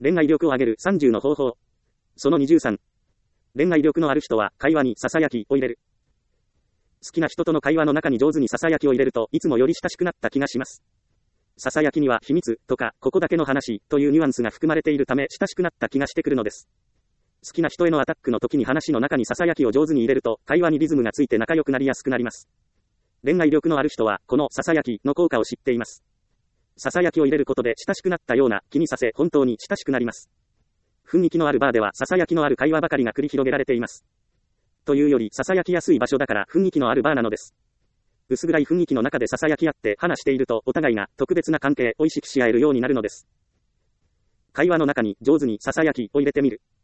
恋愛力を上げる30の方法。その23。恋愛力のある人は会話に囁きを入れる。好きな人との会話の中に上手に囁きを入れるといつもより親しくなった気がします。囁きには秘密とかここだけの話というニュアンスが含まれているため親しくなった気がしてくるのです。好きな人へのアタックの時に話の中に囁きを上手に入れると会話にリズムがついて仲良くなりやすくなります。恋愛力のある人はこの囁きの効果を知っています。囁きを入れることで親しくなったような気にさせ本当に親しくなります。雰囲気のあるバーでは囁きのある会話ばかりが繰り広げられています。というより囁きやすい場所だから雰囲気のあるバーなのです。薄暗い雰囲気の中で囁き合って話しているとお互いが特別な関係を意識し合えるようになるのです。会話の中に上手に囁きを入れてみる。